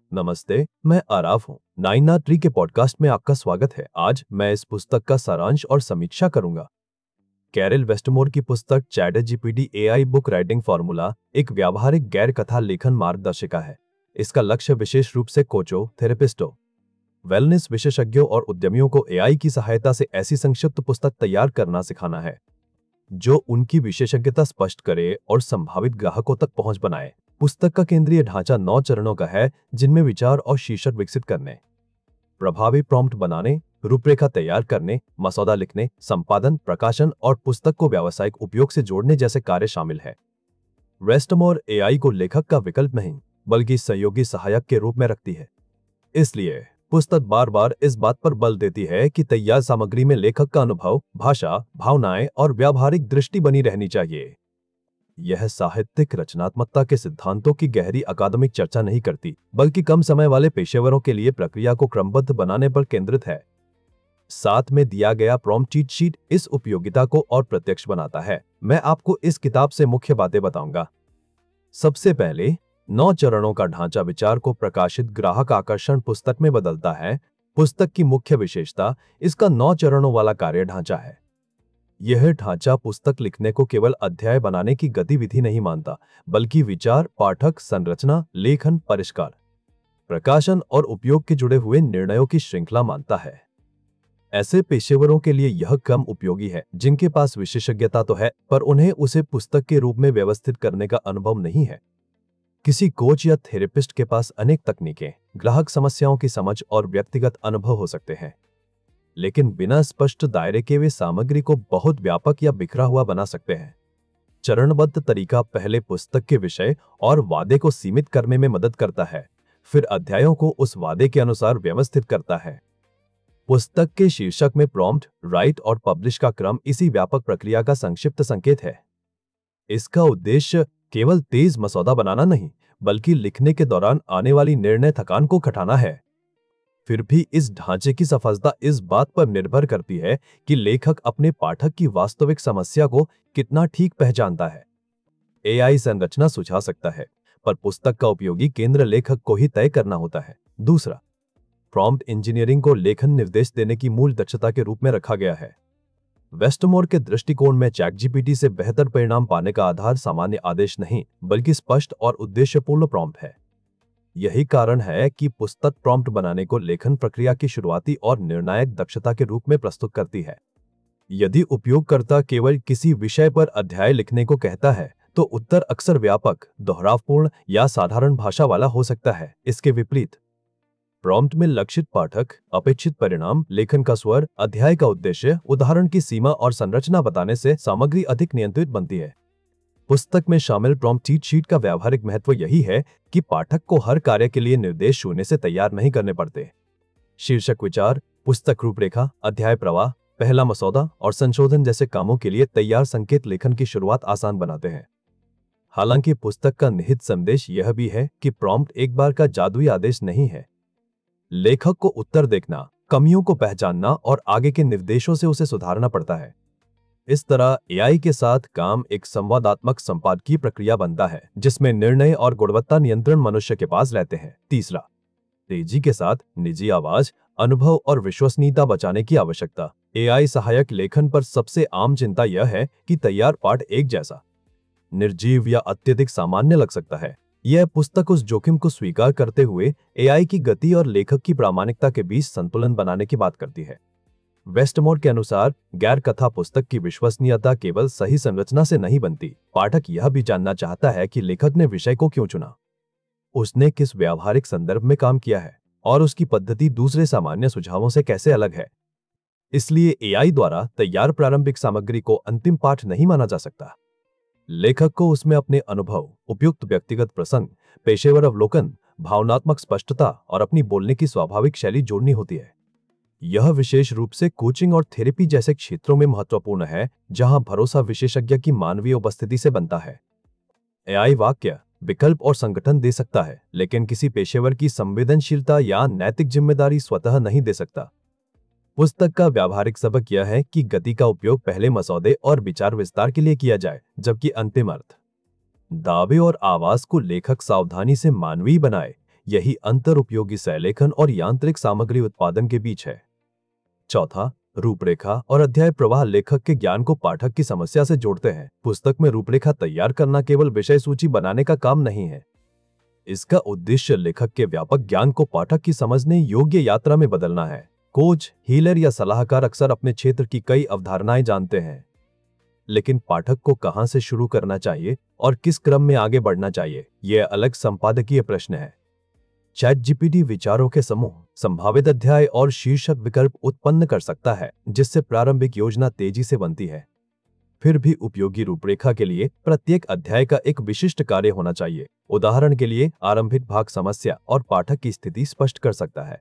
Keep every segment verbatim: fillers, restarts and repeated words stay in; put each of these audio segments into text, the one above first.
नमस्ते, मैं आराफ हूँ। नाइना ट्री के पॉडकास्ट में आपका स्वागत है। आज मैं इस पुस्तक का सारांश और समीक्षा करूंगा। कैरल वेस्टमोर की पुस्तक chat GPT AI book writing formula एक व्यावहारिक गैर कथा लेखन मार्गदर्शिका है। इसका लक्ष्य विशेष रूप से कोचों, थेरेपिस्टों, वेलनेस विशेषज्ञों और उद्यमियों को एआई की सहायता से ऐसी संक्षिप्त पुस्तक तैयार करना सिखाना है जो उनकी विशेषज्ञता स्पष्ट करे और संभावित ग्राहकों तक पहुंच बनाए। पुस्तक का केंद्रीय ढांचा नौ चरणों का है, जिनमें विचार और शीर्षक विकसित करने, प्रभावी प्रॉम्प्ट बनाने, रूपरेखा तैयार करने, मसौदा लिखने, संपादन, प्रकाशन और पुस्तक को व्यावसायिक उपयोग से जोड़ने जैसे कार्य शामिल है। वेस्टमोर एआई को लेखक का विकल्प नहीं बल्कि सहयोगी सहायक के रूप में रखती है। इसलिए पुस्तक बार बार इस बात पर बल देती है कि तैयार सामग्री में लेखक का अनुभव, भाषा, भावनाएं और व्यावहारिक दृष्टि बनी रहनी चाहिए। यह साहित्यिक रचनात्मकता के सिद्धांतों की गहरी अकादमिक चर्चा नहीं करती, बल्कि कम समय वाले पेशेवरों के लिए प्रक्रिया को क्रमबद्ध बनाने पर केंद्रित है। साथ में दिया गया प्रॉम्प्ट चीट शीट इस उपयोगिता को और प्रत्यक्ष बनाता है। मैं आपको इस किताब से मुख्य बातें बताऊंगा। सबसे पहले, नौ चरणों का ढांचा विचार को प्रकाशित ग्राहक आकर्षण पुस्तक में बदलता है। पुस्तक की मुख्य विशेषता इसका नौ चरणों वाला कार्य ढांचा है। यह ढांचा पुस्तक लिखने को केवल अध्याय बनाने की गतिविधि नहीं मानता, बल्कि विचार, पाठक, संरचना, लेखन, परिष्कार, प्रकाशन और उपयोग के जुड़े हुए निर्णयों की श्रृंखला मानता है। ऐसे पेशेवरों के लिए यह कम उपयोगी है जिनके पास विशेषज्ञता तो है, पर उन्हें उसे पुस्तक के रूप में व्यवस्थित करने का अनुभव नहीं है। किसी कोच या थेरेपिस्ट के पास अनेक तकनीकें, ग्राहक समस्याओं की समझ और व्यक्तिगत अनुभव हो सकते हैं, लेकिन बिना स्पष्ट दायरे के वे सामग्री को बहुत व्यापक या बिखरा हुआ बना सकते हैं। चरणबद्ध तरीका पहले पुस्तक के विषय और वादे को सीमित करने में मदद करता है, फिर अध्यायों को उस वादे के अनुसार व्यवस्थित करता है। पुस्तक के शीर्षक में प्रॉम्प्ट, राइट और पब्लिश का क्रम इसी व्यापक प्रक्रिया का संक्षिप्त संकेत है। इसका उद्देश्य केवल तेज मसौदा बनाना नहीं, बल्कि लिखने के दौरान आने वाली निर्णय थकान को घटाना है। फिर भी इस ढांचे की सफलता इस बात पर निर्भर करती है कि लेखक अपने पाठक की वास्तविक समस्या को कितना ठीक पहचानता है। एआई संरचना सुझा सकता है, पर पुस्तक का उपयोगी केंद्र लेखक को ही तय करना होता है। दूसरा, प्रॉम्प्ट इंजीनियरिंग को लेखन निर्देश देने की मूल दक्षता के रूप में रखा गया है। वेस्टमोर के दृष्टिकोण में चैट जीपीटी से बेहतर परिणाम पाने का आधार सामान्य आदेश नहीं, बल्कि स्पष्ट और उद्देश्यपूर्ण प्रॉम्प्ट है। यही कारण है कि पुस्तक प्रॉम्प्ट बनाने को लेखन प्रक्रिया की शुरुआती और निर्णायक दक्षता के रूप में प्रस्तुत करती है। यदि उपयोगकर्ता केवल किसी विषय पर अध्याय लिखने को कहता है, तो उत्तर अक्सर व्यापक, दोहरावपूर्ण या साधारण भाषा वाला हो सकता है। इसके विपरीत, प्रॉम्प्ट में लक्षित पाठक, अपेक्षित परिणाम, लेखन का स्वर, अध्याय का उद्देश्य, उदाहरण की सीमा और संरचना बताने से सामग्री अधिक नियंत्रित बनती है। पुस्तक में शामिल प्रॉम्प्ट चीट शीट का व्यावहारिक महत्व यही है कि पाठक को हर कार्य के लिए निर्देश शून्य से तैयार नहीं करने पड़ते। शीर्षक विचार, पुस्तक रूपरेखा, अध्याय प्रवाह, पहला मसौदा और संशोधन जैसे कामों के लिए तैयार संकेत लेखन की शुरुआत आसान बनाते हैं। हालांकि पुस्तक का निहित संदेश यह भी है कि प्रॉम्प्ट एक बार का जादुई आदेश नहीं है। लेखक को उत्तर देखना, कमियों को पहचानना और आगे के निर्देशों से उसे सुधारना पड़ता है। इस तरह एआई के साथ काम एक संवादात्मक संपादकीय प्रक्रिया बनता है, जिसमें निर्णय और गुणवत्ता नियंत्रण मनुष्य के पास रहते हैं। तीसरा, तेजी के साथ निजी आवाज, अनुभव और विश्वसनीयता बचाने की आवश्यकता। एआई सहायक लेखन पर सबसे आम चिंता यह है कि तैयार पाठ एक जैसा, निर्जीव या अत्यधिक सामान्य लग सकता है। यह पुस्तक उस जोखिम को स्वीकार करते हुए एआई की गति और लेखक की प्रामाणिकता के बीच संतुलन बनाने की बात करती है। वेस्टमोर के अनुसार गैर कथा पुस्तक की विश्वसनीयता केवल सही संरचना से नहीं बनती। पाठक यह भी जानना चाहता है कि लेखक ने विषय को क्यों चुना, उसने किस व्यावहारिक संदर्भ में काम किया है और उसकी पद्धति दूसरे सामान्य सुझावों से कैसे अलग है। इसलिए एआई द्वारा तैयार प्रारंभिक सामग्री को अंतिम पाठ नहीं माना जा सकता। लेखक को उसमें अपने अनुभव, उपयुक्त व्यक्तिगत प्रसंग, पेशेवर अवलोकन, भावनात्मक स्पष्टता और अपनी बोलने की स्वाभाविक शैली जोड़नी होती है। यह विशेष रूप से कोचिंग और थेरेपी जैसे क्षेत्रों में महत्वपूर्ण है, जहां भरोसा विशेषज्ञ की मानवीय उपस्थिति से बनता है। एआई वाक्य, विकल्प और संगठन दे सकता है, लेकिन किसी पेशेवर की संवेदनशीलता या नैतिक जिम्मेदारी स्वतः नहीं दे सकता। पुस्तक का व्यावहारिक सबक यह है कि गति का उपयोग पहले मसौदे और विचार विस्तार के लिए किया जाए, जबकि अंतिम अर्थ, दावे और आवाज को लेखक सावधानी से मानवीय बनाए। यही अंतर उपयोगी सहलेखन और यांत्रिक सामग्री उत्पादन के बीच है। चौथा, रूपरेखा और अध्याय प्रवाह लेखक के ज्ञान को पाठक की समस्या से जोड़ते हैं। पुस्तक में रूपरेखा तैयार करना केवल विषय सूची बनाने का काम नहीं है। इसका उद्देश्य लेखक के व्यापक ज्ञान को पाठक की समझने योग्य यात्रा में बदलना है। कोच, हीलर या सलाहकार अक्सर अपने क्षेत्र की कई अवधारणाएं जानते हैं, लेकिन पाठक को कहां से शुरू करना चाहिए और किस क्रम में आगे बढ़ना चाहिए, यह अलग संपादकीय प्रश्न है। चैट जीपीटी विचारों के समूह, संभावित अध्याय और शीर्षक विकल्प उत्पन्न कर सकता है, जिससे प्रारंभिक योजना तेजी से बनती है। फिर भी उपयोगी रूपरेखा के लिए प्रत्येक अध्याय का एक विशिष्ट कार्य होना चाहिए। उदाहरण के लिए, आरंभिक भाग समस्या और पाठक की स्थिति स्पष्ट कर सकता है,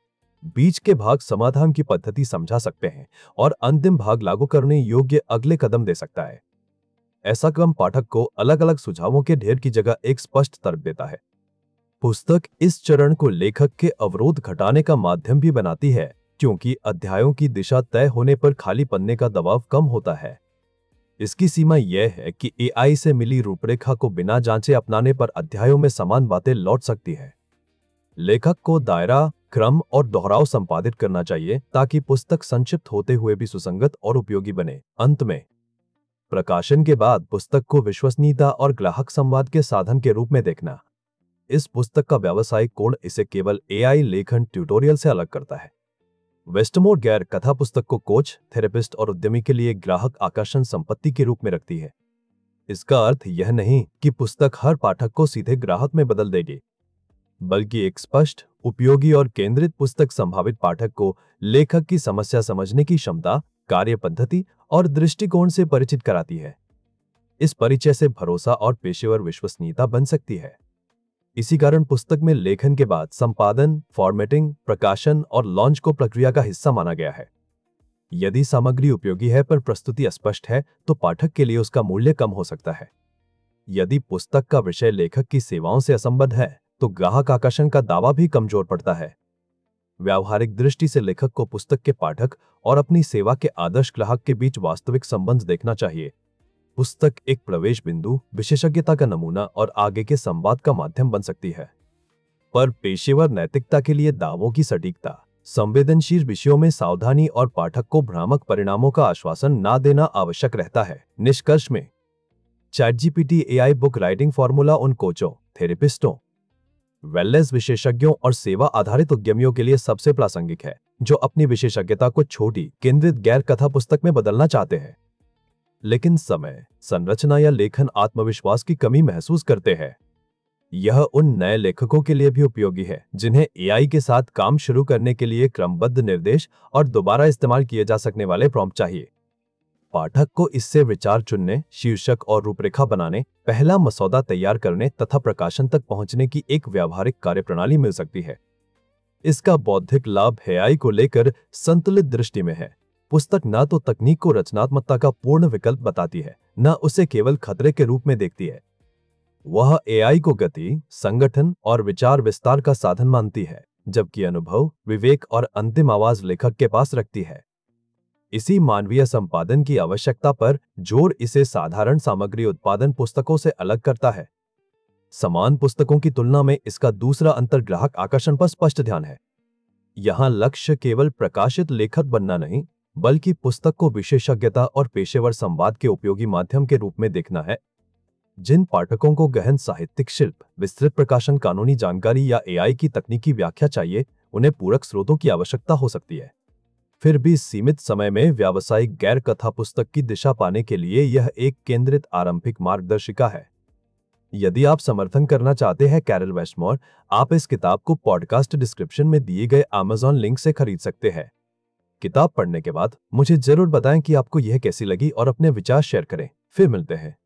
बीच के भाग समाधान की पद्धति समझा सकते हैं और अंतिम भाग लागू करने योग्य अगले कदम दे सकता है। ऐसा क्रम पाठक को अलग अलग सुझावों के ढेर की जगह एक स्पष्ट तर्क देता है। पुस्तक इस चरण को लेखक के अवरोध घटाने का माध्यम भी बनाती है, क्योंकि अध्यायों की दिशा तय होने पर खाली पन्ने का दबाव कम होता है। इसकी सीमा यह है कि एआई से मिली रूपरेखा को बिना जांचे अपनाने पर अध्यायों में समान बातें लौट सकती है। लेखक को दायरा, क्रम और दोहराव संपादित करना चाहिए ताकि पुस्तक संक्षिप्त होते हुए भी सुसंगत और उपयोगी बने। अंत में, प्रकाशन के बाद पुस्तक को विश्वसनीयता और ग्राहक संवाद के साधन के रूप में देखना। इस पुस्तक का व्यावसायिक कोण इसे केवल एआई लेखन ट्यूटोरियल से अलग करता है। वेस्टमोर गैर कथा पुस्तक को कोच, थेरेपिस्ट और उद्यमी के लिए ग्राहक आकर्षण संपत्ति के रूप में रखती है। इसका अर्थ यह नहीं कि पुस्तक हर पाठक को सीधे ग्राहक में बदल देगी, बल्कि एक स्पष्ट, उपयोगी और केंद्रित पुस्तक संभावित पाठक को लेखक की समस्या समझने की क्षमता, कार्य पद्धति और दृष्टिकोण से परिचित कराती है। इस परिचय से भरोसा और पेशेवर विश्वसनीयता बन सकती है। इसी कारण पुस्तक में लेखन के बाद संपादन, फॉर्मेटिंग, प्रकाशन और लॉन्च को प्रक्रिया का हिस्सा माना गया है। यदि सामग्री उपयोगी है पर प्रस्तुति अस्पष्ट है, तो पाठक के लिए उसका मूल्य कम हो सकता है। यदि पुस्तक का विषय लेखक की सेवाओं से असंबद्ध है, तो ग्राहक आकर्षण का दावा भी कमजोर पड़ता है। व्यावहारिक दृष्टि से लेखक को पुस्तक के पाठक और अपनी सेवा के आदर्श ग्राहक के बीच वास्तविक संबंध देखना चाहिए। पुस्तक एक प्रवेश बिंदु, विशेषज्ञता का नमूना और आगे के संवाद का माध्यम बन सकती है, पर पेशेवर नैतिकता के लिए दावों की सटीकता, संवेदनशील विषयों में सावधानी और पाठक को भ्रामक परिणामों का आश्वासन न देना आवश्यक रहता है। निष्कर्ष में, chat GPT AI book writing formula उन कोचों, थेरेपिस्टों, वेलनेस विशेषज्ञों और सेवा आधारित उद्यमियों के लिए सबसे प्रासंगिक है, जो अपनी विशेषज्ञता को छोटी, केंद्रित गैर कथा पुस्तक में बदलना चाहते हैं, लेकिन समय, संरचना या लेखन आत्मविश्वास की कमी महसूस करते हैं। यह उन नए लेखकों के लिए भी उपयोगी है जिन्हें एआई के साथ काम शुरू करने के लिए क्रमबद्ध निर्देश और दोबारा इस्तेमाल किए जा सकने वाले प्रॉम्प्ट चाहिए। पाठक को इससे विचार चुनने, शीर्षक और रूपरेखा बनाने, पहला मसौदा तैयार करने तथा प्रकाशन तक पहुंचने की एक व्यावहारिक कार्यप्रणाली मिल सकती है। इसका बौद्धिक लाभ एआई को लेकर संतुलित दृष्टि में है। पुस्तक न तो तकनीक को रचनात्मकता का पूर्ण विकल्प बताती है, न उसे केवल खतरे के रूप में देखती है। वह एआई को गति, संगठन और विचार विस्तार का साधन मानती है, जबकि अनुभव, विवेक और अंतिम आवाज लेखक के पास रखती है। इसी मानवीय संपादन की आवश्यकता पर जोर इसे साधारण सामग्री उत्पादन पुस्तकों से अलग करता है। समान पुस्तकों की तुलना में इसका दूसरा अंतर ग्राहक आकर्षण पर स्पष्ट ध्यान है। यहां लक्ष्य केवल प्रकाशित लेखक बनना नहीं, बल्कि पुस्तक को विशेषज्ञता और पेशेवर संवाद के उपयोगी माध्यम के रूप में देखना है। जिन पाठकों को गहन साहित्यिक शिल्प, विस्तृत प्रकाशन, कानूनी जानकारी या एआई की तकनीकी व्याख्या चाहिए, उन्हें पूरक स्रोतों की आवश्यकता हो सकती है। फिर भी सीमित समय में व्यावसायिक गैर कथा पुस्तक की दिशा पाने के लिए यह एक केंद्रित आरंभिक मार्गदर्शिका है। यदि आप समर्थन करना चाहते हैं कैरल वेस्टमोर, आप इस किताब को पॉडकास्ट डिस्क्रिप्शन में दिए गए अमेज़न लिंक से खरीद सकते हैं। किताब पढ़ने के बाद मुझे जरूर बताएं कि आपको यह कैसी लगी और अपने विचार शेयर करें। फिर मिलते हैं।